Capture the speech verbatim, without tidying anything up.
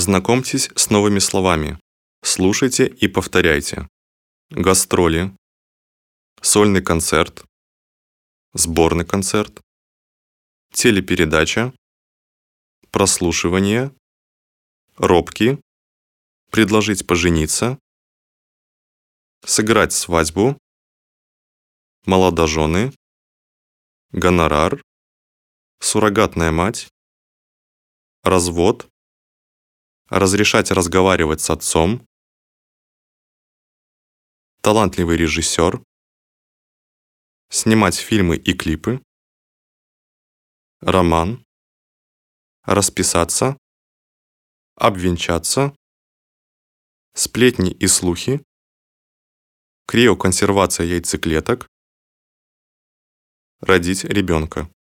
Знакомьтесь с новыми словами. Слушайте и повторяйте. Гастроли, сольный концерт, сборный концерт, телепередача, прослушивание, робкий, предложить пожениться, сыграть свадьбу, молодожены, гонорар, суррогатная мать, развод, разрешать разговаривать с отцом, талантливый режиссер, снимать фильмы и клипы, роман, расписаться, обвенчаться, сплетни и слухи, криоконсервация яйцеклеток, родить ребенка.